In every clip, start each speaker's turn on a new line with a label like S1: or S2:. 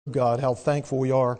S1: God, how thankful we are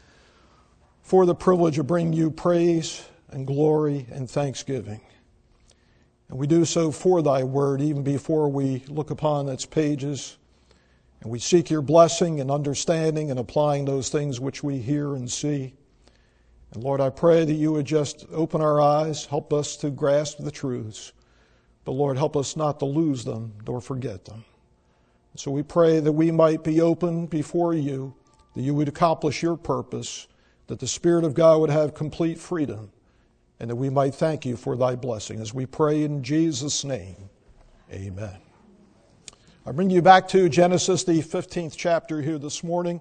S1: for the privilege of bringing you praise and glory and thanksgiving. And we do so for thy word, even before we look upon its pages. And we seek your blessing and understanding and applying those things which we hear and see. And Lord, I pray that you would just open our eyes, help us to grasp the truths. But Lord, help us not to lose them nor forget them. So we pray that we might be open before you, that you would accomplish your purpose, that the Spirit of God would have complete freedom, and that we might thank you for thy blessing. As we pray in Jesus' name, amen. I bring you back to Genesis, the 15th chapter here this morning.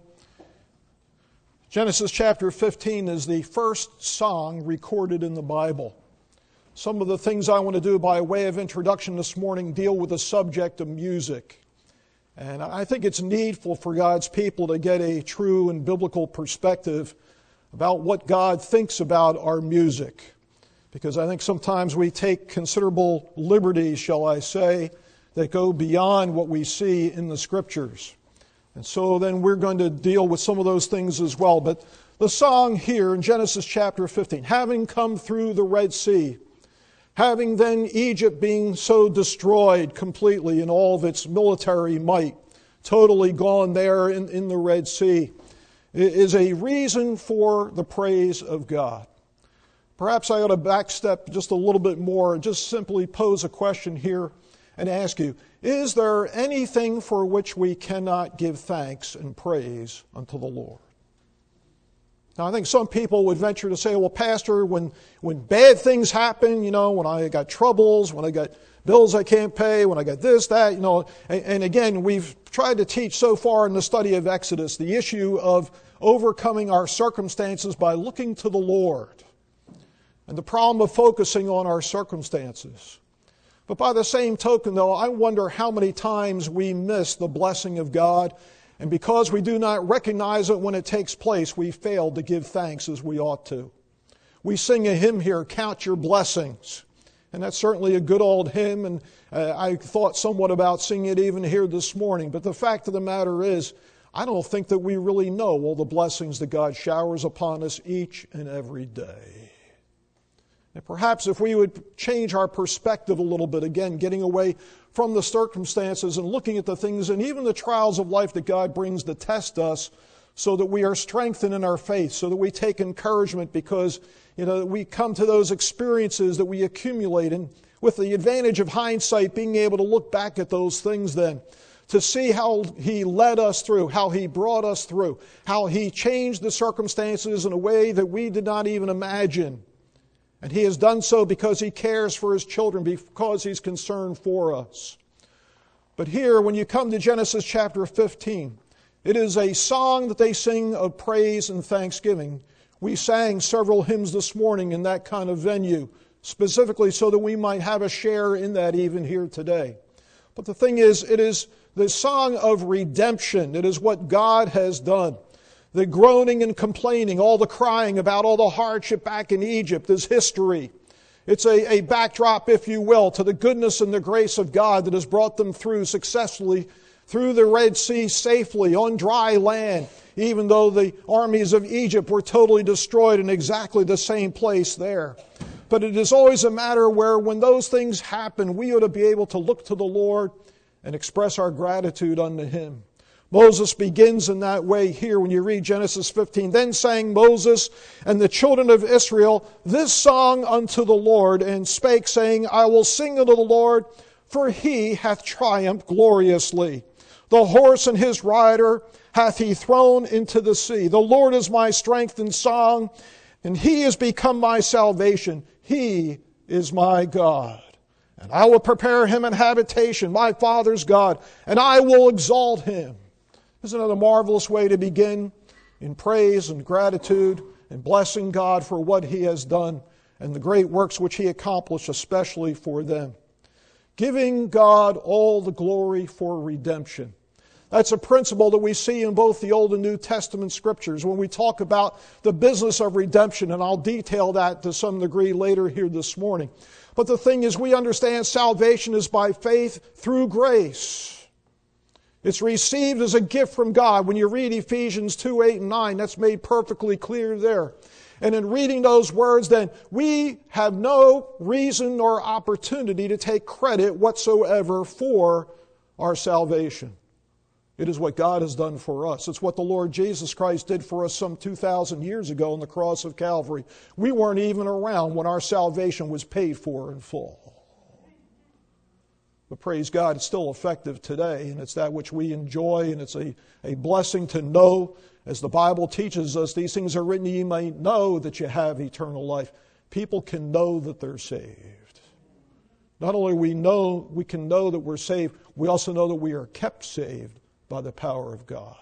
S1: Genesis chapter 15 is the first song recorded in the Bible. Some of the things I want to do by way of introduction this morning deal with the subject of music. And I think it's needful for God's people to get a true and biblical perspective about what God thinks about our music. Because I think sometimes we take considerable liberties, shall I say, that go beyond what we see in the Scriptures. And so then we're going to deal with some of those things as well. But the song here in Genesis chapter 15, having come through the Red Sea, having then Egypt being so destroyed completely in all of its military might, totally gone there in the Red Sea, is a reason for the praise of God. Perhaps I ought to backstep just a little bit more and just simply pose a question here and ask you, is there anything for which we cannot give thanks and praise unto the Lord? Now, I think some people would venture to say, well, Pastor, when bad things happen, when I got troubles, when I got bills I can't pay, when I got this, that, and again, we've tried to teach so far in the study of Exodus the issue of overcoming our circumstances by looking to the Lord and the problem of focusing on our circumstances. But by the same token, though, I wonder how many times we miss the blessing of God. And because we do not recognize it when it takes place, we fail to give thanks as we ought to. We sing a hymn here, Count Your Blessings. And that's certainly a good old hymn, and I thought somewhat about singing it even here this morning. But the fact of the matter is, I don't think that we really know all the blessings that God showers upon us each and every day. And perhaps if we would change our perspective a little bit, again, getting away from the circumstances and looking at the things and even the trials of life that God brings to test us so that we are strengthened in our faith, so that we take encouragement because, we come to those experiences that we accumulate, and with the advantage of hindsight, being able to look back at those things then, to see how He led us through, how He brought us through, how He changed the circumstances in a way that we did not even imagine. And He has done so because He cares for His children, because He's concerned for us. But here, when you come to Genesis chapter 15, it is a song that they sing of praise and thanksgiving. We sang several hymns this morning in that kind of venue, specifically so that we might have a share in that even here today. But the thing is, it is the song of redemption. It is what God has done. The groaning and complaining, all the crying about all the hardship back in Egypt is history. It's a backdrop, if you will, to the goodness and the grace of God that has brought them through successfully through the Red Sea safely on dry land, even though the armies of Egypt were totally destroyed in exactly the same place there. But it is always a matter where when those things happen, we ought to be able to look to the Lord and express our gratitude unto Him. Moses begins in that way here when you read Genesis 15. Then sang Moses and the children of Israel this song unto the Lord, and spake, saying, I will sing unto the Lord, for He hath triumphed gloriously. The horse and his rider hath He thrown into the sea. The Lord is my strength and song, and He is become my salvation. He is my God. And I will prepare Him an habitation, my Father's God, and I will exalt Him. Isn't it a marvelous way to begin in praise and gratitude and blessing God for what He has done and the great works which He accomplished, especially for them? Giving God all the glory for redemption. That's a principle that we see in both the Old and New Testament Scriptures when we talk about the business of redemption, and I'll detail that to some degree later here this morning. But the thing is, we understand salvation is by faith through grace. It's received as a gift from God. When you read Ephesians 2, 8, and 9, that's made perfectly clear there. And in reading those words, then, we have no reason or opportunity to take credit whatsoever for our salvation. It is what God has done for us. It's what the Lord Jesus Christ did for us some 2,000 years ago on the cross of Calvary. We weren't even around when our salvation was paid for in full. But praise God, it's still effective today, and it's that which we enjoy, and it's a blessing to know, as the Bible teaches us, these things are written that you may know that you have eternal life. People can know that they're saved. Not only we can know that we're saved, we also know that we are kept saved by the power of God.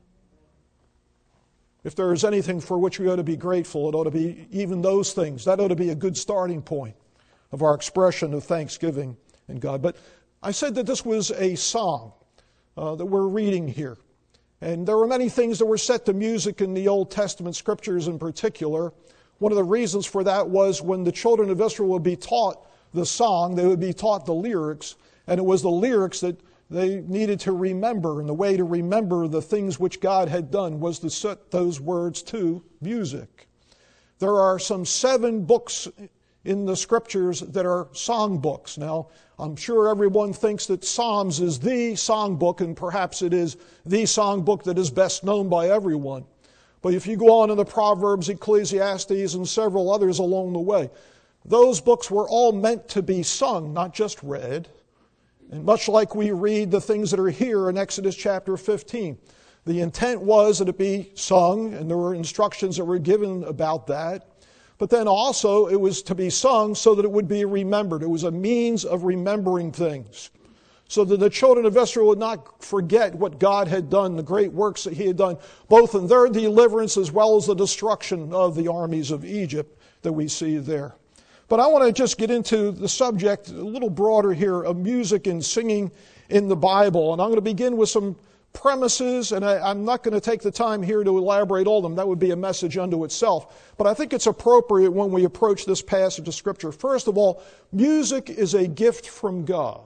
S1: If there is anything for which we ought to be grateful, it ought to be even those things. That ought to be a good starting point of our expression of thanksgiving in God. But I said that this was a song that we're reading here. And there were many things that were set to music in the Old Testament scriptures in particular. One of the reasons for that was when the children of Israel would be taught the song, they would be taught the lyrics, and it was the lyrics that they needed to remember, and the way to remember the things which God had done was to set those words to music. There are some 7 books in the scriptures that are song books. Now, I'm sure everyone thinks that Psalms is the song book, and perhaps it is the song book that is best known by everyone. But if you go on in the Proverbs, Ecclesiastes, and several others along the way, those books were all meant to be sung, not just read. And much like we read the things that are here in Exodus chapter 15, the intent was that it be sung, and there were instructions that were given about that. But then also it was to be sung so that it would be remembered. It was a means of remembering things, so that the children of Israel would not forget what God had done, the great works that He had done, both in their deliverance as well as the destruction of the armies of Egypt that we see there. But I want to just get into the subject a little broader here of music and singing in the Bible. And I'm going to begin with some premises, and I'm not going to take the time here to elaborate all of them. That would be a message unto itself. But I think it's appropriate when we approach this passage of Scripture. First of all, music is a gift from God.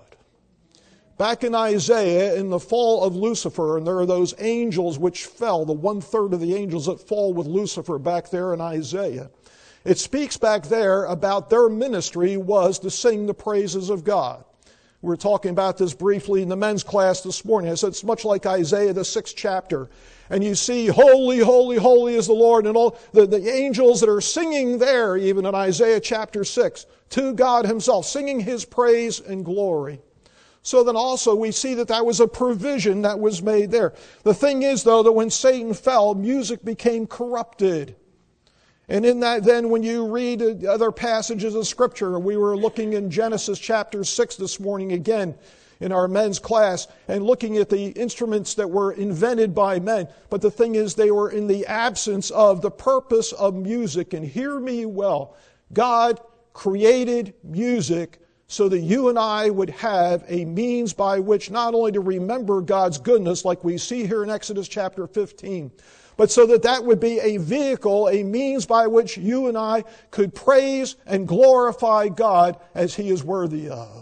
S1: Back in Isaiah, in the fall of Lucifer, and there are those angels which fell, the 1/3 of the angels that fall with Lucifer back there in Isaiah. It speaks back there about their ministry was to sing the praises of God. We were talking about this briefly in the men's class this morning. I said it's much like Isaiah, the 6th chapter. And you see, holy, holy, holy is the Lord, and all the angels that are singing there, even in Isaiah chapter 6, to God Himself, singing His praise and glory. So then also we see that was a provision that was made there. The thing is, though, that when Satan fell, music became corrupted. And in that, then, when you read other passages of Scripture, we were looking in Genesis chapter 6 this morning again in our men's class, and looking at the instruments that were invented by men. But the thing is, they were in the absence of the purpose of music. And hear me well, God created music so that you and I would have a means by which not only to remember God's goodness, like we see here in Exodus chapter 15, but so that would be a vehicle, a means by which you and I could praise and glorify God as He is worthy of.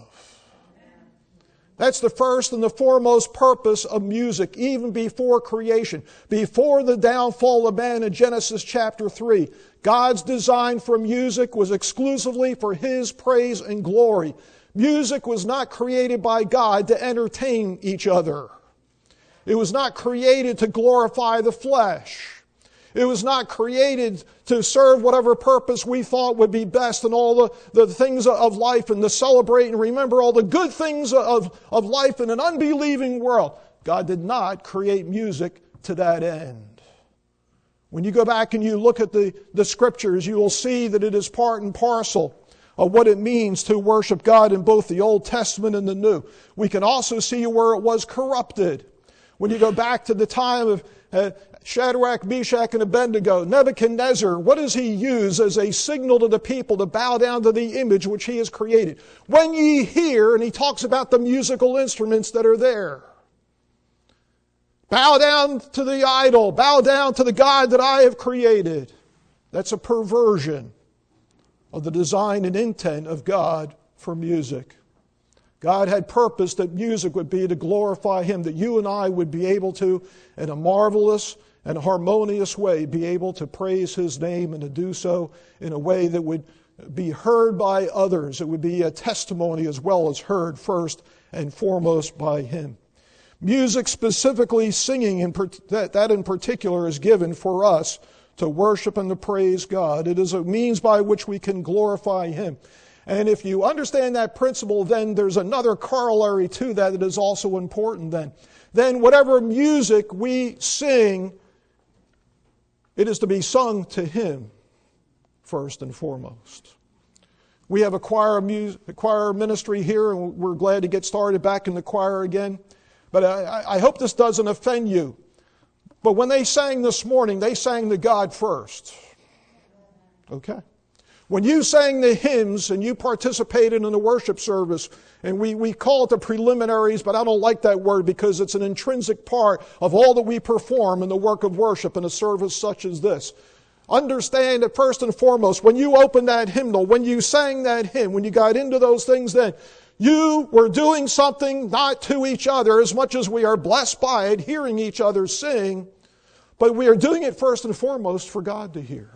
S1: That's the first and the foremost purpose of music, even before creation. Before the downfall of man in Genesis chapter 3, God's design for music was exclusively for His praise and glory. Music was not created by God to entertain each other. It was not created to glorify the flesh. It was not created to serve whatever purpose we thought would be best in all the things of life, and to celebrate and remember all the good things of life in an unbelieving world. God did not create music to that end. When you go back and you look at the Scriptures, you will see that it is part and parcel of what it means to worship God in both the Old Testament and the New. We can also see where it was corrupted. When you go back to the time of Shadrach, Meshach, and Abednego, Nebuchadnezzar, what does he use as a signal to the people to bow down to the image which he has created? When ye hear, and he talks about the musical instruments that are there. Bow down to the idol, bow down to the God that I have created. That's a perversion of the design and intent of God for music. God had purposed that music would be to glorify Him, that you and I would be able to, in a marvelous and harmonious way, be able to praise His name and to do so in a way that would be heard by others. It would be a testimony as well as heard first and foremost by Him. Music, specifically singing, that in particular is given for us to worship and to praise God. It is a means by which we can glorify Him. And if you understand that principle, then there's another corollary to that that is also important then. Then whatever music we sing, it is to be sung to Him first and foremost. We have a choir ministry here, and we're glad to get started back in the choir again. But I hope this doesn't offend you. But when they sang this morning, they sang to God first. Okay? When you sang the hymns and you participated in the worship service, and we call it the preliminaries, but I don't like that word because it's an intrinsic part of all that we perform in the work of worship in a service such as this. Understand that first and foremost, when you opened that hymnal, when you sang that hymn, when you got into those things then, you were doing something not to each other as much as we are blessed by it, hearing each other sing, but we are doing it first and foremost for God to hear.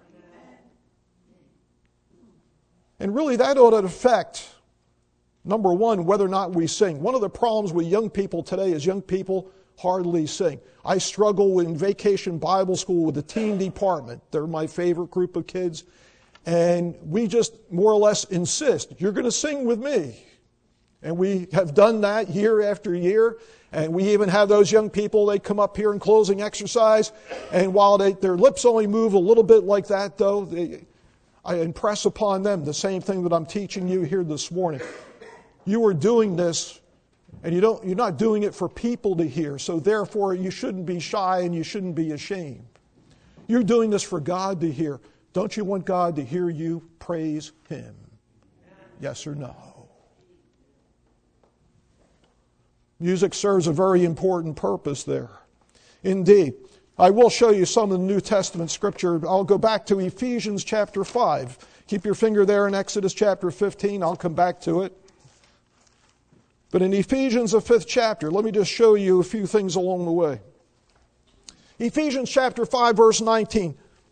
S1: And really that ought to affect, number one, whether or not we sing. One of the problems with young people today is young people hardly sing. I struggle in Vacation Bible School with the teen department. They're my favorite group of kids. And we just more or less insist, you're going to sing with me. And we have done that year after year. And we even have those young people, they come up here in closing exercise. And while their lips only move a little bit like that, though, I impress upon them the same thing that I'm teaching you here this morning. You are doing this, and you're not doing it for people to hear. So therefore, you shouldn't be shy and you shouldn't be ashamed. You're doing this for God to hear. Don't you want God to hear you praise Him? Yes or no? Music serves a very important purpose there. Indeed. I will show you some of the New Testament scripture. I'll go back to Ephesians chapter 5. Keep your finger there in Exodus chapter 15. I'll come back to it. But in Ephesians, the 5th chapter, let me just show you a few things along the way. Ephesians chapter 5, verse 19.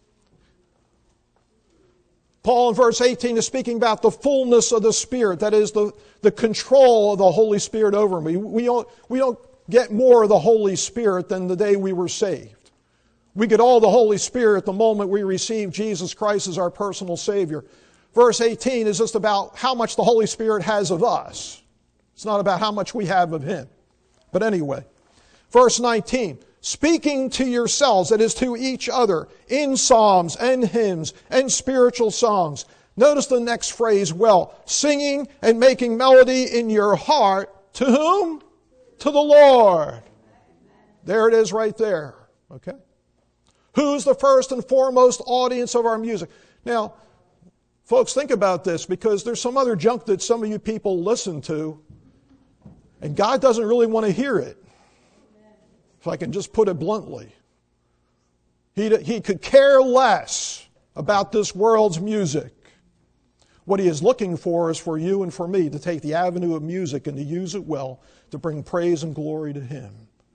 S1: Paul in verse 18 is speaking about the fullness of the Spirit. That is the control of the Holy Spirit over me. We don't get more of the Holy Spirit than the day we were saved. We get all the Holy Spirit the moment we receive Jesus Christ as our personal Savior. Verse 18 is just about how much the Holy Spirit has of us. It's not about how much we have of Him. But anyway, verse 19, speaking to yourselves, that is to each other, in psalms and hymns and spiritual songs. Notice the next phrase well, singing and making melody in your heart. To whom? To the Lord. There it is right there. Okay? Who's the first and foremost audience of our music? Now, folks, think about this, because there's some other junk that some of you people listen to, and God doesn't really want to hear it, if I can just put it bluntly. He could care less about this world's music. What He is looking for is for you and for me to take the avenue of music and to use it well to bring praise and glory to Him.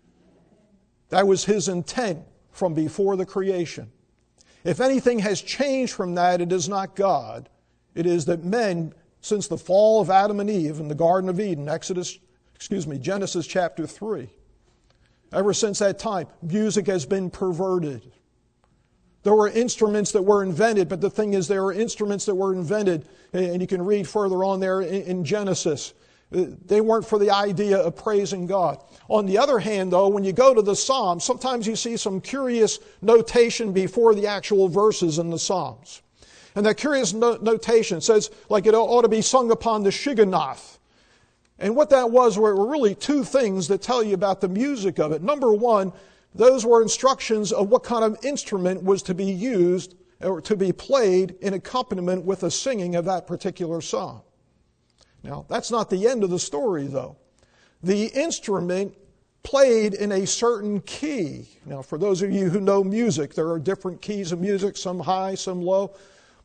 S1: That was His intent from before the creation. If anything has changed from that, it is not God. It is that men, since the fall of Adam and Eve in the Garden of Eden, Genesis chapter 3, ever since that time, music has been perverted. There were instruments that were invented, but the thing is, there were instruments that were invented, and you can read further on there in Genesis. They weren't for the idea of praising God. On the other hand, though, when you go to the Psalms, sometimes you see some curious notation before the actual verses in the Psalms. And that curious notation says, like it ought to be sung upon the Shigionoth. And what that was were really two things that tell you about the music of it. Number one, those were instructions of what kind of instrument was to be used or to be played in accompaniment with the singing of that particular song. Now, that's not the end of the story, though. The instrument played in a certain key. Now, for those of you who know music, there are different keys of music, some high, some low.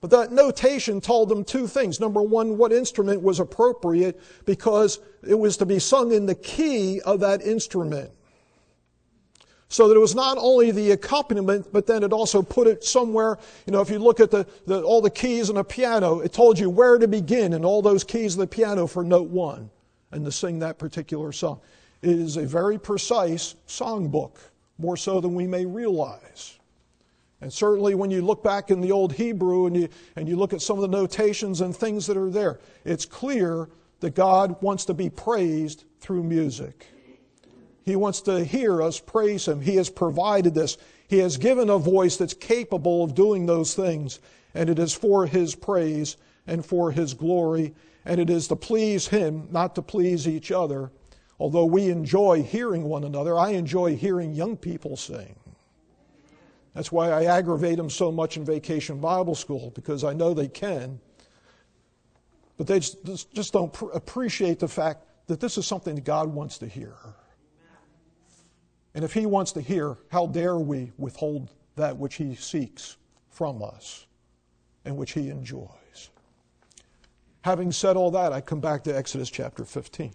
S1: But that notation told them two things. Number one, what instrument was appropriate because it was to be sung in the key of that instrument. So that it was not only the accompaniment, but then it also put it somewhere. If you look at all the keys on a piano, it told you where to begin in all those keys of the piano for note one and to sing that particular song. It is a very precise songbook, more so than we may realize. And certainly when you look back in the old Hebrew and you look at some of the notations and things that are there, it's clear that God wants to be praised through music. He wants to hear us praise Him. He has provided this. He has given a voice that's capable of doing those things. And it is for His praise and for His glory. And it is to please Him, not to please each other. Although we enjoy hearing one another, I enjoy hearing young people sing. That's why I aggravate them so much in Vacation Bible School, because I know they can. But they just don't appreciate the fact that this is something that God wants to hear. And if He wants to hear, how dare we withhold that which He seeks from us and which He enjoys? Having said all that, I come back to Exodus chapter 15.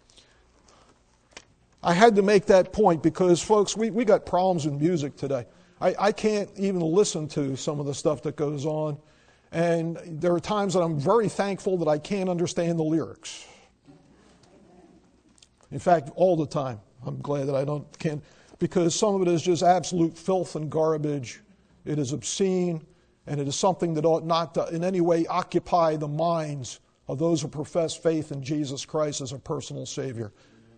S1: I had to make that point because, folks, we got problems in music today. I can't even listen to some of the stuff that goes on. And there are times that I'm very thankful that I can't understand the lyrics. In fact, all the time. I'm glad that I can't, because some of it is just absolute filth and garbage. It is obscene, and it is something that ought not to in any way occupy the minds of those who profess faith in Jesus Christ as a personal Savior.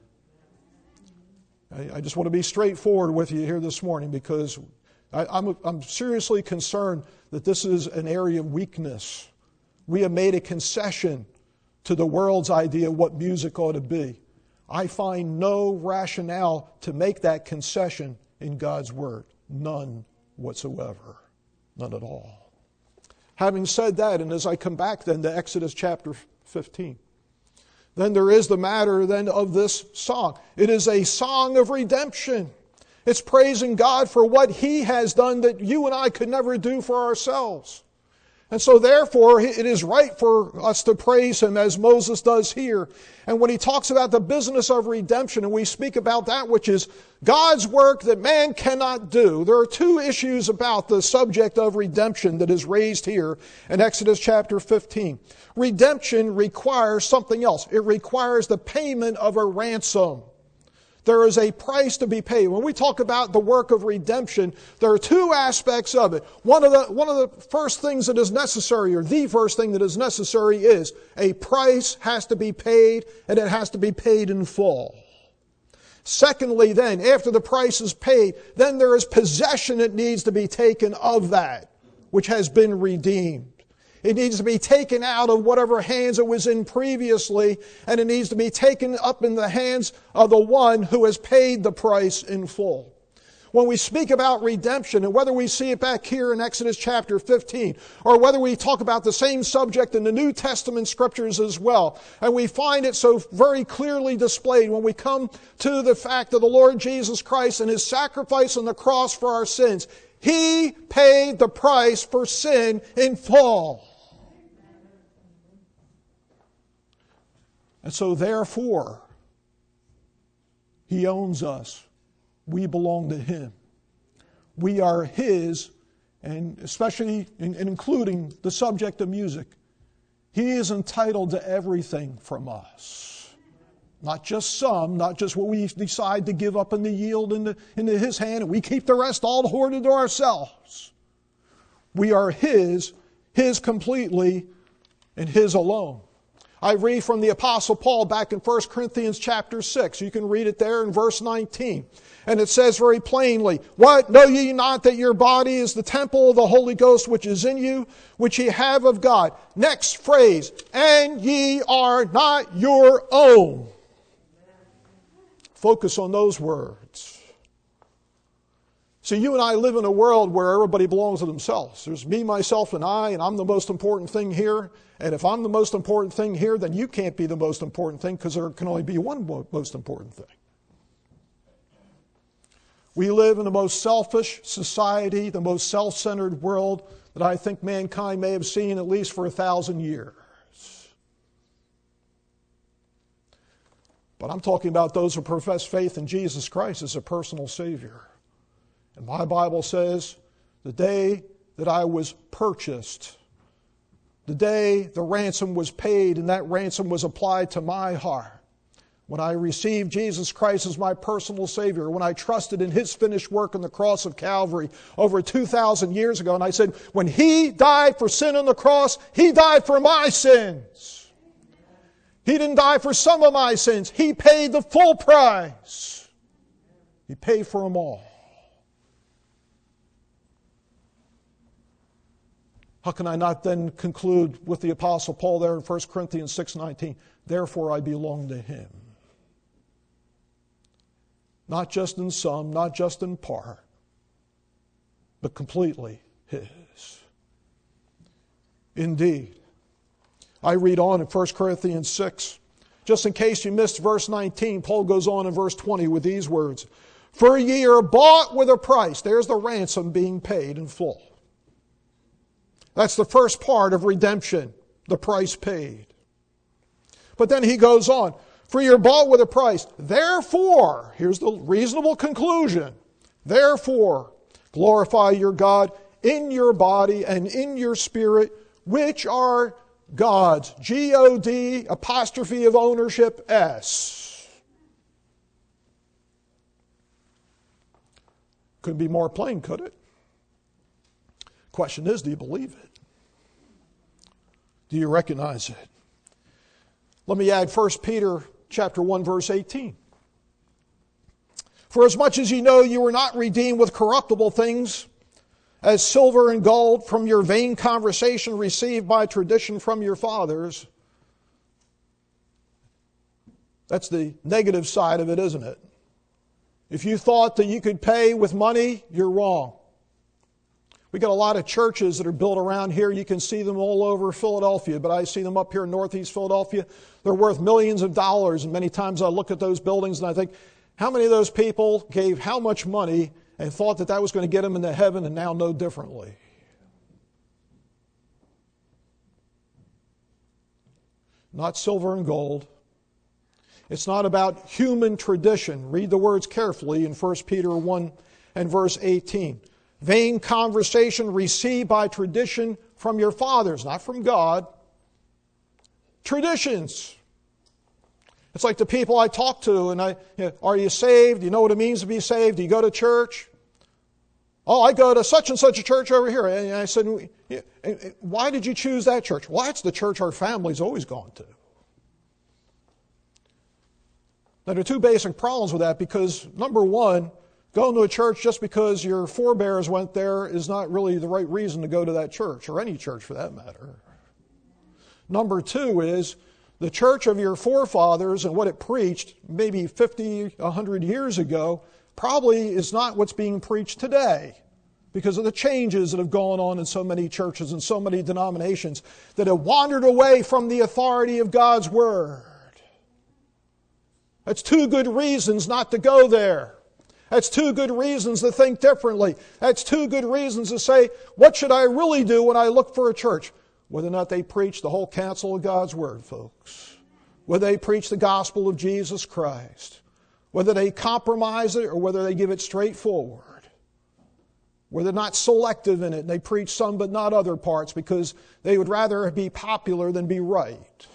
S1: I just want to be straightforward with you here this morning, because I'm seriously concerned that this is an area of weakness. We have made a concession to the world's idea of what music ought to be. I find no rationale to make that concession in God's Word. None whatsoever. None at all. Having said that, and as I come back then to Exodus chapter 15, then there is the matter then of this song. It is a song of redemption. It's praising God for what He has done that you and I could never do for ourselves. And so therefore, it is right for us to praise Him as Moses does here. And when he talks about the business of redemption, and we speak about that which is God's work that man cannot do, there are two issues about the subject of redemption that is raised here in Exodus chapter 15. Redemption requires something else. It requires the payment of a ransom. There is a price to be paid. When we talk about the work of redemption, there are two aspects of it. One of the first things that is necessary, or the first thing that is necessary, is a price has to be paid, and it has to be paid in full. Secondly, then, after the price is paid, then there is possession that needs to be taken of that which has been redeemed. It needs to be taken out of whatever hands it was in previously, and it needs to be taken up in the hands of the one who has paid the price in full. When we speak about redemption, and whether we see it back here in Exodus chapter 15, or whether we talk about the same subject in the New Testament scriptures as well, and we find it so very clearly displayed when we come to the fact of the Lord Jesus Christ and His sacrifice on the cross for our sins. He paid the price for sin in full. And so therefore, He owns us. We belong to Him. We are His, and especially including the subject of music. He is entitled to everything from us. Not just some, not just what we decide to give up and to yield into His hand, and we keep the rest all hoarded to ourselves. We are His completely, and His alone. I read from the Apostle Paul back in 1 Corinthians chapter 6. You can read it there in verse 19. And it says very plainly, "What? Know ye not that your body is the temple of the Holy Ghost which is in you, which ye have of God?" Next phrase, "And ye are not your own." Focus on those words. See, you and I live in a world where everybody belongs to themselves. There's me, myself, and I, and I'm the most important thing here. And if I'm the most important thing here, then you can't be the most important thing, because there can only be one most important thing. We live in the most selfish society, the most self-centered world that I think mankind may have seen at least for 1,000 years. But I'm talking about those who profess faith in Jesus Christ as a personal Savior. And my Bible says, the day that I was purchased, the day the ransom was paid and that ransom was applied to my heart, when I received Jesus Christ as my personal Savior, when I trusted in His finished work on the cross of Calvary over 2,000 years ago, and I said, when He died for sin on the cross, He died for my sins. He didn't die for some of my sins. He paid the full price. He paid for them all. How can I not then conclude with the Apostle Paul there in 1 Corinthians 6:19, therefore I belong to Him. Not just in some, not just in part, but completely His. Indeed. I read on in 1 Corinthians 6. Just in case you missed verse 19, Paul goes on in verse 20 with these words. For ye are bought with a price. There's the ransom being paid in full. That's the first part of redemption, the price paid. But then he goes on. For you're bought with a price. Therefore, here's the reasonable conclusion. Therefore, glorify your God in your body and in your spirit, which are God's. G-O-D, apostrophe of ownership, S. Couldn't be more plain, could it? Question is, do you believe it? Do you recognize it? Let me add 1 Peter chapter 1, verse 18. For as much as ye know you were not redeemed with corruptible things, as silver and gold from your vain conversation received by tradition from your fathers. That's the negative side of it, isn't it? If you thought that you could pay with money, you're wrong. We got a lot of churches that are built around here. You can see them all over Philadelphia, but I see them up here in Northeast Philadelphia. They're worth millions of dollars, and many times I look at those buildings and I think, how many of those people gave how much money and thought that that was going to get them into heaven and now know differently? Not silver and gold. It's not about human tradition. Read the words carefully in 1 Peter 1 and verse 18. Vain conversation received by tradition from your fathers, not from God. Traditions. It's like the people I talk to, and are you saved? Do you know what it means to be saved? Do you go to church? Oh, I go to such and such a church over here. And I said, why did you choose that church? Well, that's the church our family's always gone to. Now, there are two basic problems with that because, number one, going to a church just because your forebears went there is not really the right reason to go to that church, or any church for that matter. Number two is the church of your forefathers and what it preached maybe 50, 100 years ago probably is not what's being preached today because of the changes that have gone on in so many churches and so many denominations that have wandered away from the authority of God's Word. That's two good reasons not to go there. That's two good reasons to think differently. That's two good reasons to say, what should I really do when I look for a church? Whether or not they preach the whole counsel of God's Word, folks. Whether they preach the gospel of Jesus Christ. Whether they compromise it or whether they give it straightforward. Where they're not selective in it and they preach some but not other parts because they would rather be popular than be right.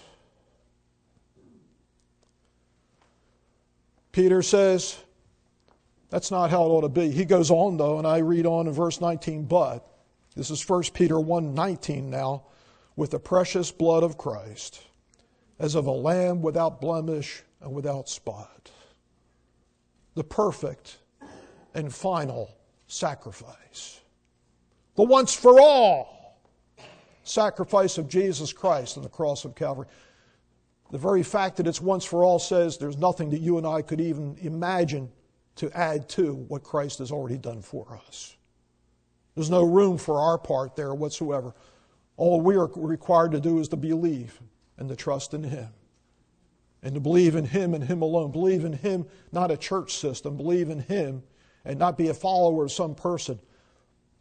S1: Peter says, that's not how it ought to be. He goes on though, and I read on in verse 19, but, this is 1 Peter 1:19 now, with the precious blood of Christ, as of a lamb without blemish and without spot. The perfect and final sacrifice. The once for all sacrifice of Jesus Christ on the cross of Calvary. The very fact that it's once for all says there's nothing that you and I could even imagine to add to what Christ has already done for us. There's no room for our part there whatsoever. All we are required to do is to believe and to trust in Him. And to believe in Him and Him alone. Believe in Him, not a church system. Believe in Him and not be a follower of some person.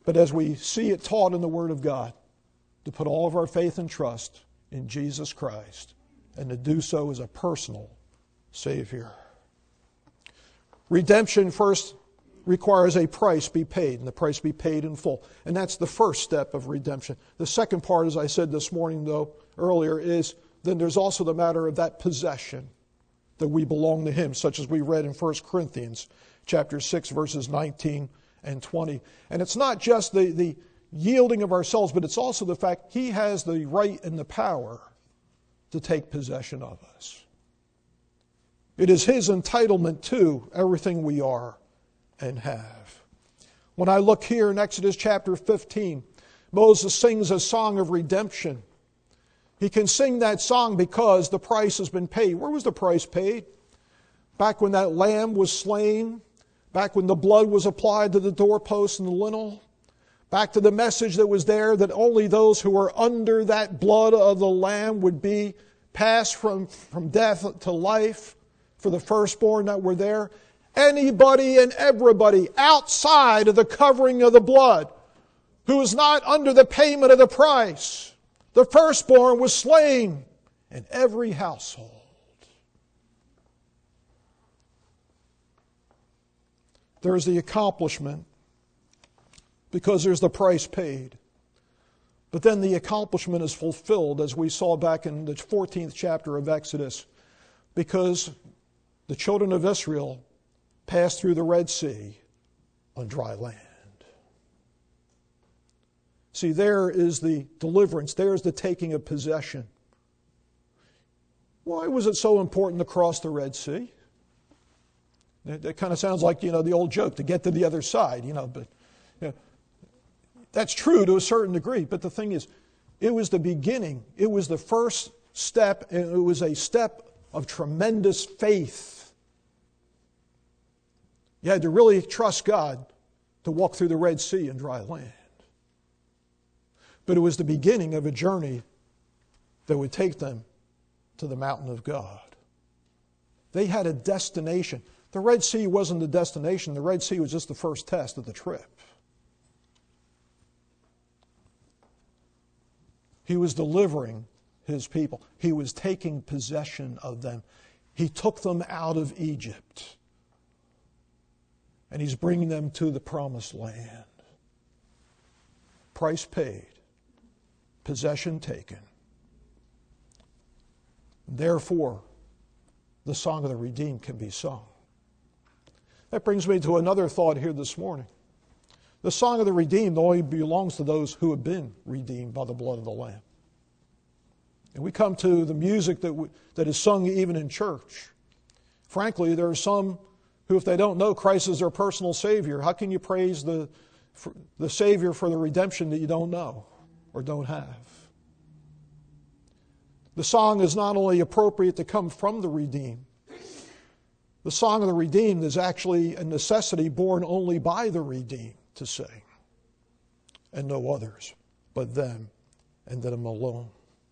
S1: but as we see it taught in the Word of God, to put all of our faith and trust in Jesus Christ and to do so as a personal Savior. Redemption first requires a price be paid, and the price be paid in full. And that's the first step of redemption. The second part, as I said this morning, though, earlier, is then there's also the matter of that possession, that we belong to Him, such as we read in 1 Corinthians chapter 6, verses 19 and 20. And it's not just the yielding of ourselves, but it's also the fact He has the right and the power to take possession of us. It is His entitlement to everything we are and have. When I look here in Exodus chapter 15, Moses sings a song of redemption. He can sing that song because the price has been paid. Where was the price paid? Back when that lamb was slain, back when the blood was applied to the doorpost and the lintel, back to the message that was there that only those who were under that blood of the lamb would be passed from death to life, for the firstborn that were there. Anybody and everybody outside of the covering of the blood who is not under the payment of the price, the firstborn was slain in every household. There's the accomplishment because there's the price paid. But then the accomplishment is fulfilled, as we saw back in the 14th chapter of Exodus, because the children of Israel passed through the Red Sea on dry land. See, there is the deliverance. There's the taking of possession. Why was it so important to cross the Red Sea? That kind of sounds like, the old joke, to get to the other side, but that's true to a certain degree. But the thing is, it was the beginning. It was the first step, and it was a step of tremendous faith. You had to really trust God to walk through the Red Sea in dry land. But it was the beginning of a journey that would take them to the mountain of God. They had a destination. The Red Sea wasn't the destination. The Red Sea was just the first test of the trip. He was delivering His people. He was taking possession of them. He took them out of Egypt. And He's bringing them to the promised land. Price paid. Possession taken. Therefore, the song of the redeemed can be sung. That brings me to another thought here this morning. The song of the redeemed only belongs to those who have been redeemed by the blood of the Lamb. And we come to the music that is sung even in church. Frankly, there are some who, if they don't know Christ as their personal Savior, how can you praise the Savior for the redemption that you don't know or don't have? The song is not only appropriate to come from the redeemed, the song of the redeemed is actually a necessity born only by the redeemed to sing, and no others but them and them alone.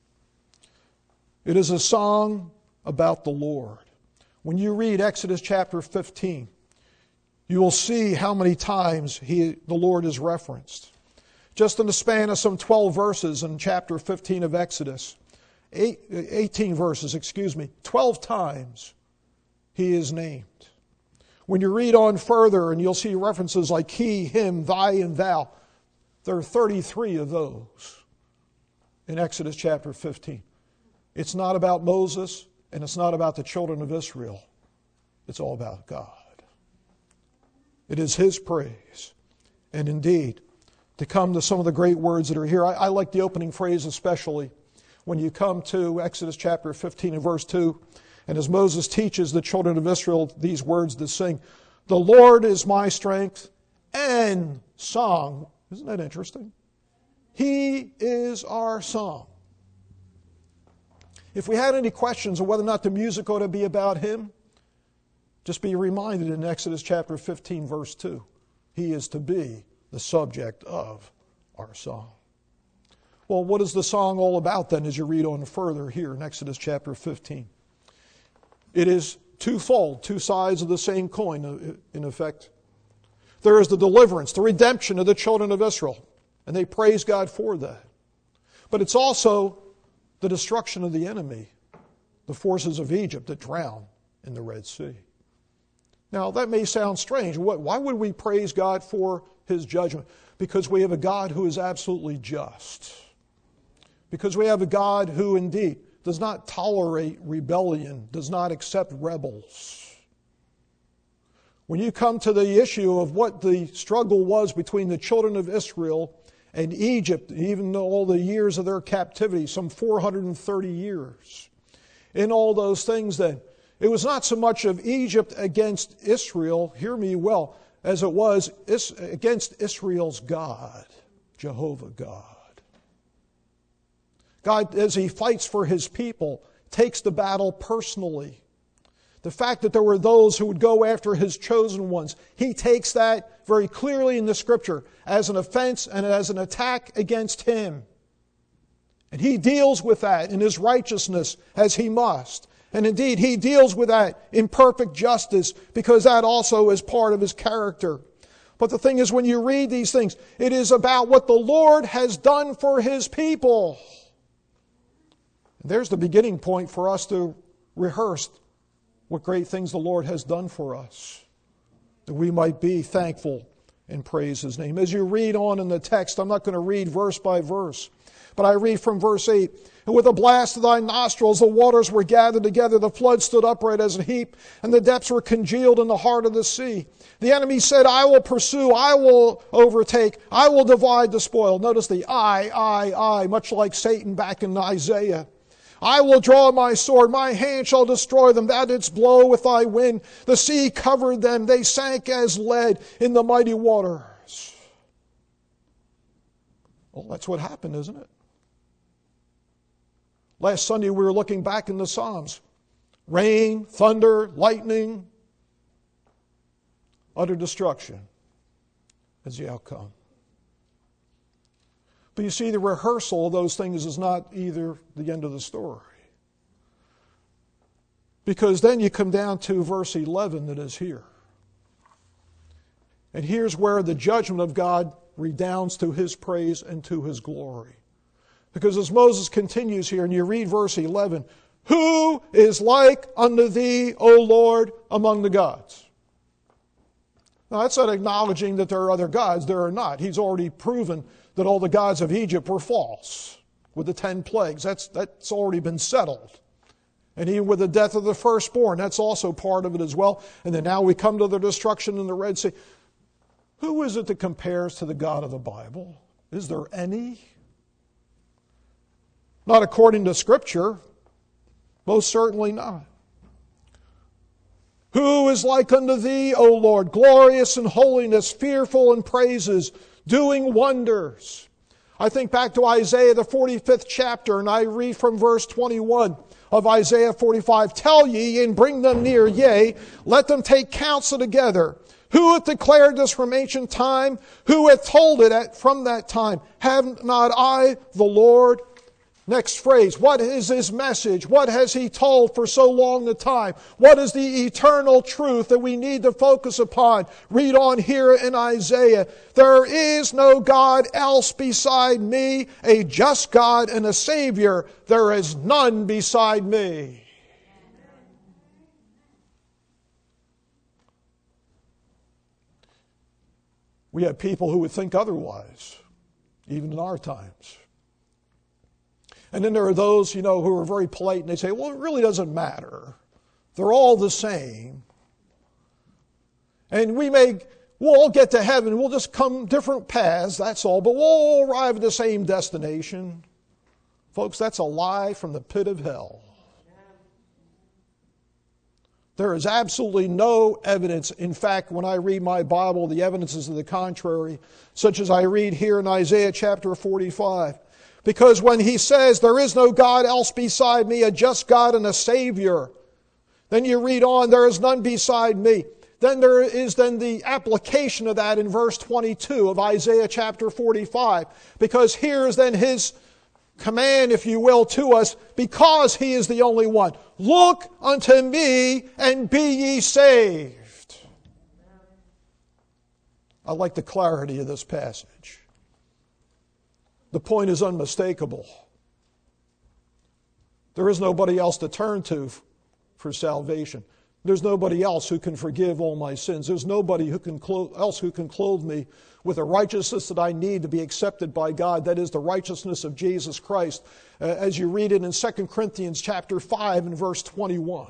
S1: It is a song about the Lord. When you read Exodus chapter 15, you will see how many times the Lord is referenced. Just in the span of some 12 verses in chapter 15 of Exodus, 18 verses, 12 times He is named. When you read on further, and you'll see references like he, him, thy, and thou, there are 33 of those in Exodus chapter 15. It's not about Moses, and it's not about the children of Israel. It's all about God. It is His praise. And indeed, to come to some of the great words that are here, I like the opening phrase especially when you come to Exodus chapter 15 and verse 2, and as Moses teaches the children of Israel these words to sing, "The Lord is my strength and song." Isn't that interesting? He is our song. If we had any questions of whether or not the music ought to be about Him, just be reminded in Exodus chapter 15, verse 2. He is to be the subject of our song. Well, what is the song all about then as you read on further here in Exodus chapter 15? It is twofold, two sides of the same coin, in effect. there is the deliverance, the redemption of the children of Israel. And they praise God for that. But it's also the destruction of the enemy, the forces of Egypt that drown in the Red Sea. Now, that may sound strange. Why would we praise God for His judgment? Because we have a God who is absolutely just. Because we have a God who indeed does not tolerate rebellion, does not accept rebels. When you come to the issue of what the struggle was between the children of Israel and Egypt, even though all the years of their captivity, some 430 years, in all those things then, it was not so much of Egypt against Israel, hear me well, as it was against Israel's God, Jehovah God. God, as He fights for His people, takes the battle personally. The fact that there were those who would go after His chosen ones, He takes that very clearly in the Scripture as an offense and as an attack against Him. And He deals with that in His righteousness as He must. And indeed, He deals with that in perfect justice because that also is part of His character. But the thing is, when you read these things, it is about what the Lord has done for His people. And there's the beginning point for us to rehearse what great things the Lord has done for us, that we might be thankful and praise His name. As you read on in the text, I'm not going to read verse by verse, but I read from verse 8. And with a blast of thy nostrils the waters were gathered together, the flood stood upright as a heap, and the depths were congealed in the heart of the sea. The enemy said, I will pursue, I will overtake, I will divide the spoil. Notice the I, much like Satan back in Isaiah. I will draw my sword, my hand shall destroy them, thou didst blow with thy wind. The sea covered them, they sank as lead in the mighty waters. Well, that's what happened, isn't it? Last Sunday we were looking back in the Psalms. Rain, thunder, lightning, utter destruction is the outcome. But you see, the rehearsal of those things is not either the end of the story. Because then you come down to verse 11 that is here. And here's where the judgment of God redounds to His praise and to His glory. Because as Moses continues here, and you read verse 11, who is like unto thee, O Lord, among the gods? Now that's not acknowledging that there are other gods. There are not. He's already proven that all the gods of Egypt were false with the 10 plagues. That's already been settled. And even with the death of the firstborn, that's also part of it as well. And then now we come to the destruction in the Red Sea. Who is it that compares to the God of the Bible? Is there any? Not according to Scripture. Most certainly not. Who is like unto thee, O Lord, glorious in holiness, fearful in praises, doing wonders? I think back to Isaiah, the 45th chapter, and I read from verse 21 of Isaiah 45. Tell ye and bring them near, yea, let them take counsel together. Who hath declared this from ancient time? Who hath told it from that time? Have not I, the Lord? Next phrase, what is His message? What has He told for so long a time? What is the eternal truth that we need to focus upon? Read on here in Isaiah. There is no God else beside me, a just God and a Savior. There is none beside me. We have people who would think otherwise, even in our times. And then there are those, who are very polite and they say, well, it really doesn't matter. They're all the same. And we'll all get to heaven. We'll just come different paths, that's all. But we'll all arrive at the same destination. Folks, that's a lie from the pit of hell. There is absolutely no evidence. In fact, when I read my Bible, the evidence is to the contrary, such as I read here in Isaiah chapter 45. Because when He says, there is no God else beside me, a just God and a Savior, then you read on, there is none beside me. Then there is the application of that in verse 22 of Isaiah chapter 45. Because here is then His command, if you will, to us, because He is the only one. Look unto me and be ye saved. I like the clarity of this passage. The point is unmistakable. There is nobody else to turn to for salvation. There's nobody else who can forgive all my sins. There's nobody else who can clothe me with the righteousness that I need to be accepted by God. That is the righteousness of Jesus Christ. As you read it in 2 Corinthians chapter 5 and verse 21.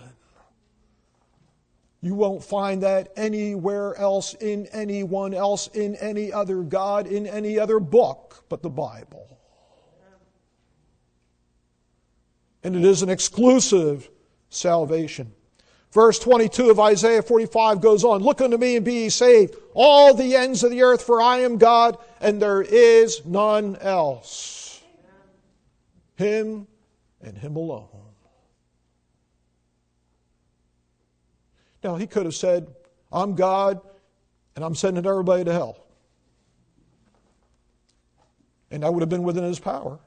S1: You won't find that anywhere else, in anyone else, in any other God, in any other book but the Bible. And it is an exclusive salvation. Verse 22 of Isaiah 45 goes on, "Look unto me and be ye saved, all the ends of the earth, for I am God, and there is none else." Him and Him alone. Now, He could have said, "I'm God, and I'm sending everybody to hell." And that would have been within His power.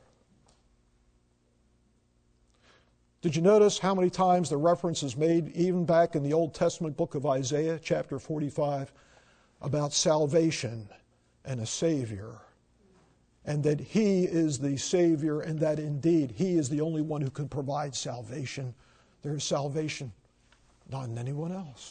S1: Did you notice how many times the reference is made, even back in the Old Testament book of Isaiah, chapter 45, about salvation and a Savior, and that He is the Savior, and that indeed He is the only one who can provide salvation. There is salvation not in anyone else.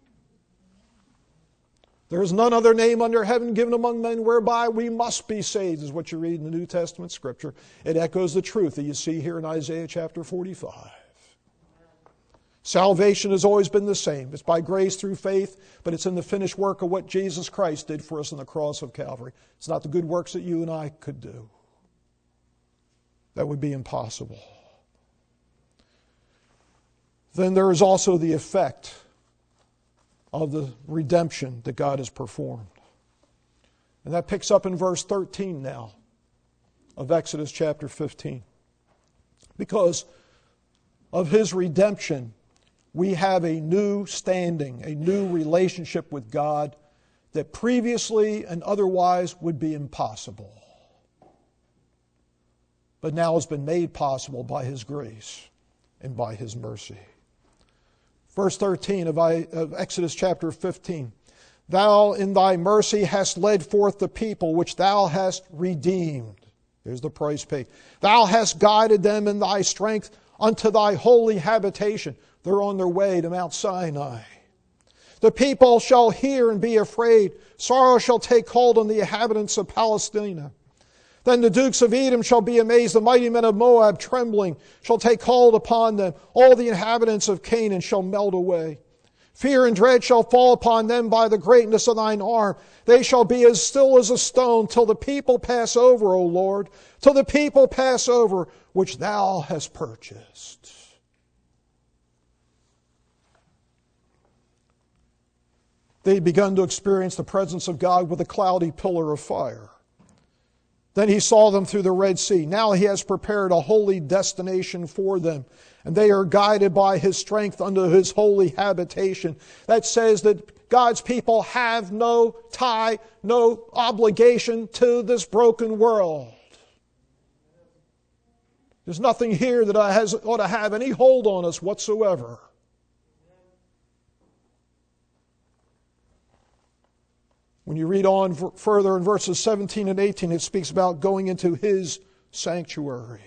S1: There is none other name under heaven given among men whereby we must be saved, is what you read in the New Testament Scripture. It echoes the truth that you see here in Isaiah chapter 45. Salvation has always been the same. It's by grace through faith, but it's in the finished work of what Jesus Christ did for us on the cross of Calvary. It's not the good works that you and I could do. That would be impossible. Then there is also the effect of the redemption that God has performed. And that picks up in verse 13 now of Exodus chapter 15. Because of His redemption, we have a new standing, a new relationship with God that previously and otherwise would be impossible. But now has been made possible by His grace and by His mercy. Verse 13 of Exodus chapter 15. "Thou in thy mercy hast led forth the people which thou hast redeemed." There's the price paid. "Thou hast guided them in thy strength unto thy holy habitation." They're on their way to Mount Sinai. "The people shall hear and be afraid. Sorrow shall take hold on the inhabitants of Palestina. Then the dukes of Edom shall be amazed. The mighty men of Moab, trembling, shall take hold upon them. All the inhabitants of Canaan shall melt away. Fear and dread shall fall upon them by the greatness of thine arm. They shall be as still as a stone till the people pass over, O Lord, till the people pass over, which thou hast purchased." They had begun to experience the presence of God with a cloudy pillar of fire. Then He saw them through the Red Sea. Now He has prepared a holy destination for them. And they are guided by His strength unto His holy habitation. That says that God's people have no tie, no obligation to this broken world. There's nothing here that ought to have any hold on us whatsoever. When you read on further in verses 17 and 18, it speaks about going into His sanctuary.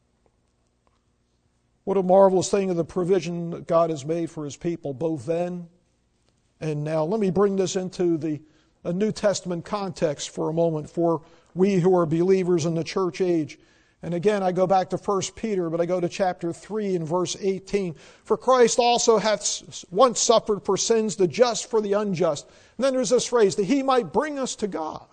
S1: What a marvelous thing of the provision that God has made for His people, both then and now. Let me bring this into a New Testament context for a moment for we who are believers in the church age. And again, I go back to 1 Peter, but I go to chapter 3 and verse 18. "For Christ also hath once suffered for sins, the just for the unjust." And then there's this phrase, that He might bring us to God.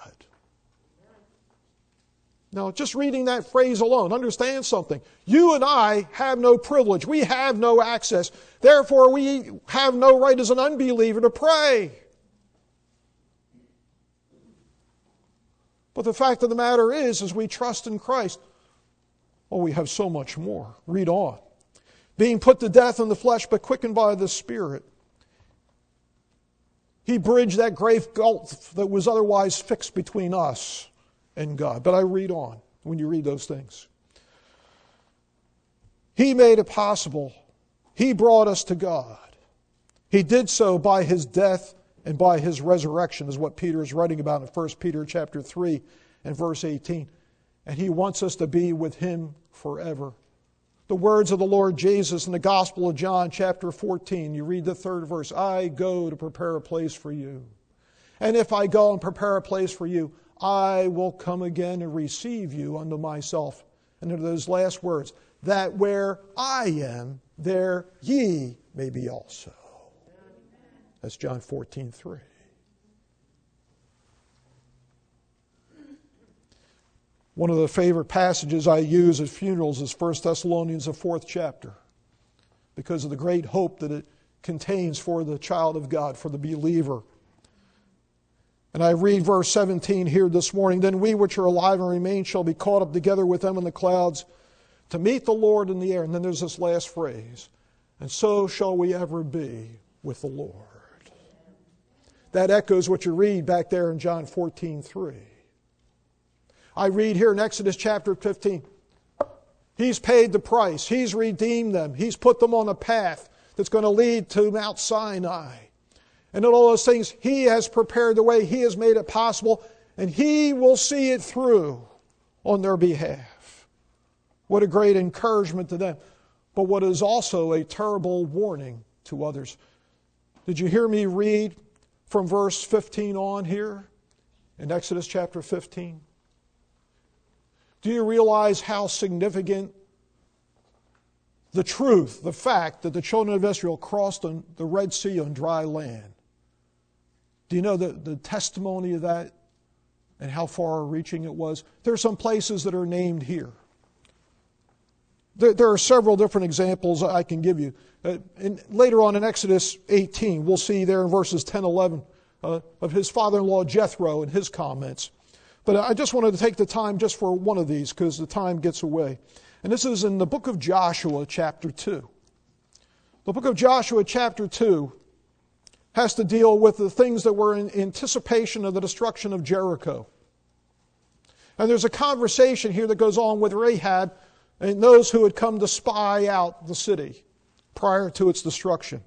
S1: Now, just reading that phrase alone, understand something. You and I have no privilege. We have no access. Therefore, we have no right as an unbeliever to pray. But the fact of the matter is, as we trust in Christ, we have so much more. Read on. "Being put to death in the flesh, but quickened by the Spirit." He bridged that great gulf that was otherwise fixed between us and God. But I read on when you read those things. He made it possible. He brought us to God. He did so by His death and by his resurrection is what Peter is writing about in 1 Peter chapter 3 and verse 18. And he wants us to be with him forever. The words of the Lord Jesus in the Gospel of John chapter 14, you read the third verse, I go to prepare a place for you. And if I go and prepare a place for you, I will come again and receive you unto myself. And in those last words, that where I am, there ye may be also. That's John 14:3. One of the favorite passages I use at funerals is 1 Thessalonians, the 4th chapter, because of the great hope that it contains for the child of God, for the believer. And I read verse 17 here this morning, then we which are alive and remain shall be caught up together with them in the clouds to meet the Lord in the air. And then there's this last phrase, and so shall we ever be with the Lord. That echoes what you read back there in John 14:3. I read here in Exodus chapter 15, He's paid the price. He's redeemed them. He's put them on a path that's going to lead to Mount Sinai. And in all those things, He has prepared the way. He has made it possible. And He will see it through on their behalf. What a great encouragement to them. But what is also a terrible warning to others. Did you hear me read from verse 15 on here in Exodus chapter 15? Do you realize how significant the truth, the fact that the children of Israel crossed the Red Sea on dry land? Do you know the testimony of that and how far-reaching it was? There are some places that are named here. There are several different examples I can give you. And later on in Exodus 18, we'll see there in verses 10 and 11 of his father-in-law Jethro and his comments. But I just wanted to take the time just for one of these because the time gets away. And this is in the book of Joshua chapter 2. The book of Joshua chapter 2 has to deal with the things that were in anticipation of the destruction of Jericho. And there's a conversation here that goes on with Rahab and those who had come to spy out the city prior to its destruction.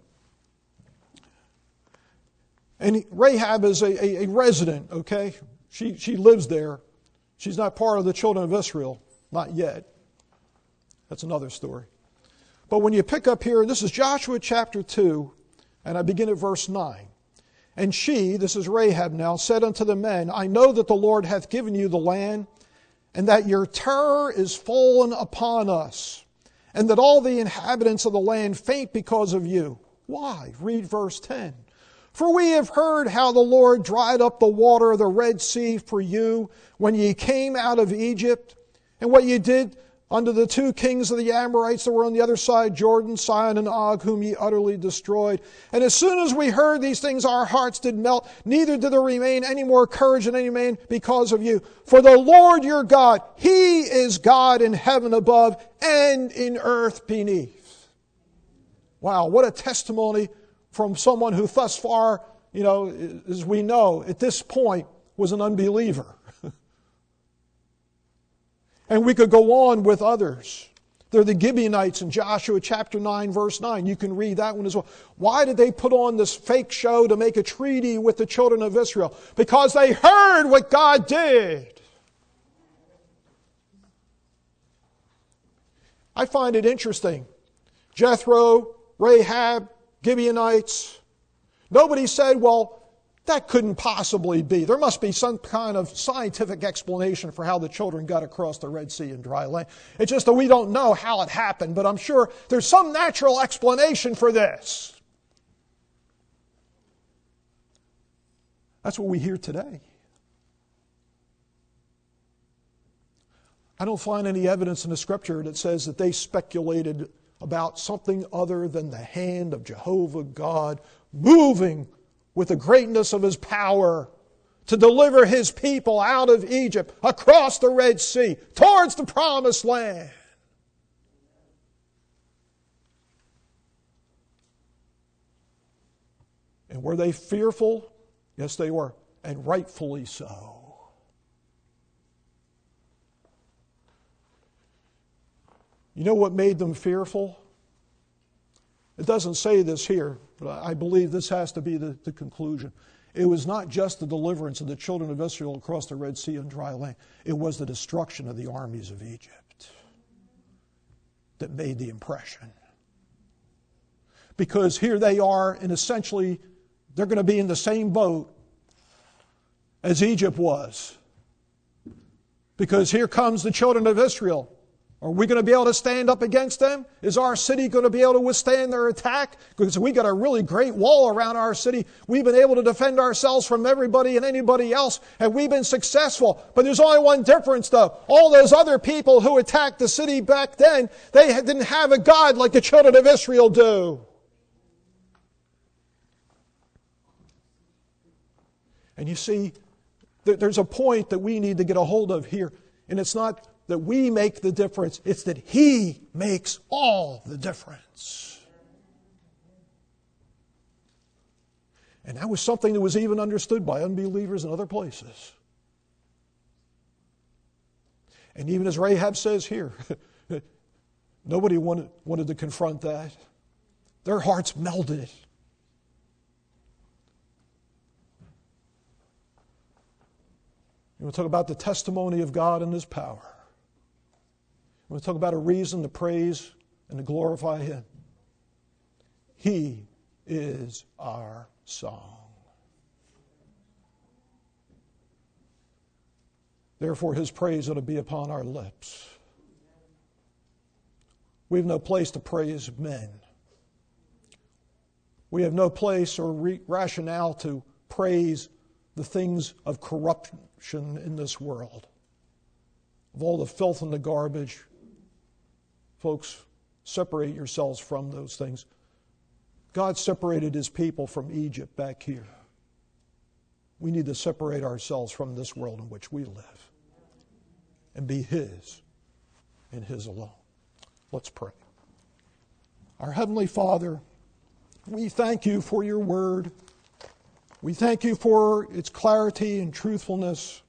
S1: And Rahab is a resident, okay? She lives there. She's not part of the children of Israel. Not yet. That's another story. But when you pick up here, this is Joshua chapter 2, and I begin at verse 9. And she, this is Rahab now, said unto the men, I know that the Lord hath given you the land, and that your terror is fallen upon us, and that all the inhabitants of the land faint because of you. Why? Read verse 10. For we have heard how the Lord dried up the water of the Red Sea for you when ye came out of Egypt, and what ye did unto the two kings of the Amorites that were on the other side Jordan, Sihon and Og, whom ye utterly destroyed. And as soon as we heard these things, our hearts did melt, neither did there remain any more courage in any man because of you. For the Lord your God, He is God in heaven above and in earth beneath. Wow, what a testimony from someone who thus far, as we know, at this point was an unbeliever. And we could go on with others. They're the Gibeonites in Joshua chapter 9, verse 9. You can read that one as well. Why did they put on this fake show to make a treaty with the children of Israel? Because they heard what God did. I find it interesting. Jethro, Rahab, Gibeonites. Nobody said, well, that couldn't possibly be. There must be some kind of scientific explanation for how the children got across the Red Sea in dry land. It's just that we don't know how it happened, but I'm sure there's some natural explanation for this. That's what we hear today. I don't find any evidence in the Scripture that says that they speculated about something other than the hand of Jehovah God moving with the greatness of His power to deliver His people out of Egypt, across the Red Sea, towards the Promised Land. And were they fearful? Yes, they were, and rightfully so. You know what made them fearful? It doesn't say this here. But I believe this has to be the conclusion. It was not just the deliverance of the children of Israel across the Red Sea on dry land. It was the destruction of the armies of Egypt that made the impression. Because here they are, and essentially they're going to be in the same boat as Egypt was. Because here comes the children of Israel. Are we going to be able to stand up against them? Is our city going to be able to withstand their attack? Because we got a really great wall around our city. We've been able to defend ourselves from everybody and anybody else, and we've been successful. But there's only one difference, though. All those other people who attacked the city back then, they didn't have a God like the children of Israel do. And you see, there's a point that we need to get a hold of here, and it's not that we make the difference, it's that He makes all the difference. And that was something that was even understood by unbelievers in other places. And even as Rahab says here, nobody wanted to confront that. Their hearts melted. We'll talk about the testimony of God and His power. We'll talk about a reason to praise and to glorify Him. He is our song. Therefore, His praise ought to be upon our lips. We have no place to praise men. We have no place or rationale to praise the things of corruption in this world, of all the filth and the garbage. Folks, separate yourselves from those things. God separated His people from Egypt back here. We need to separate ourselves from this world in which we live and be His and His alone. Let's pray. Our Heavenly Father, we thank You for Your Word. We thank You for its clarity and truthfulness.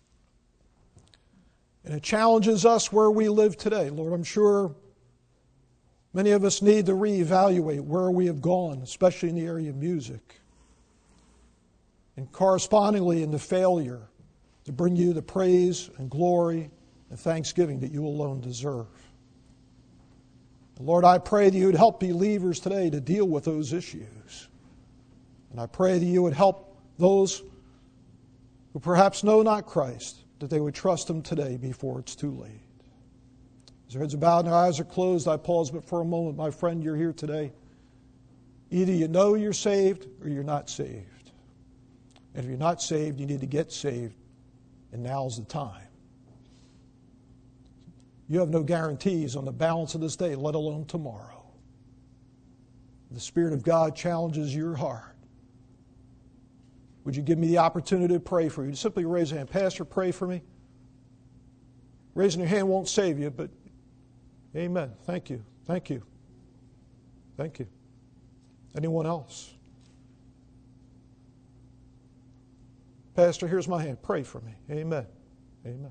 S1: And it challenges us where we live today. Lord, I'm sure many of us need to reevaluate where we have gone, especially in the area of music. And correspondingly in the failure to bring You the praise and glory and thanksgiving that You alone deserve. Lord, I pray that You would help believers today to deal with those issues. And I pray that You would help those who perhaps know not Christ, that they would trust Him today before it's too late. As their heads are bowed and their eyes are closed, I pause but for a moment. My friend, you're here today. Either you know you're saved or you're not saved. And if you're not saved, you need to get saved, and now's the time. You have no guarantees on the balance of this day, let alone tomorrow. The Spirit of God challenges your heart. Would you give me the opportunity to pray for you? Just simply raise your hand. Pastor, pray for me. Raising your hand won't save you, but amen. Thank you. Thank you. Thank you. Anyone else? Pastor, here's my hand. Pray for me. Amen. Amen.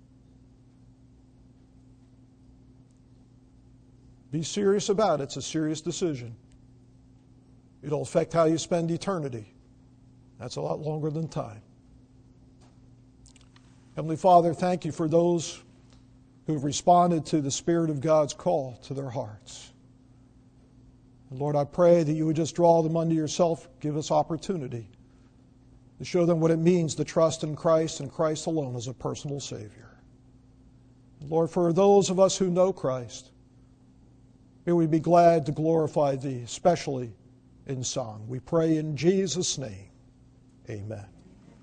S1: Be serious about it. It's a serious decision. It'll affect how you spend eternity. That's a lot longer than time. Heavenly Father, thank You for those who've responded to the Spirit of God's call to their hearts. And Lord, I pray that You would just draw them unto Yourself, give us opportunity to show them what it means to trust in Christ and Christ alone as a personal Savior. Lord, for those of us who know Christ, may we be glad to glorify Thee, especially in song. We pray in Jesus' name. Amen.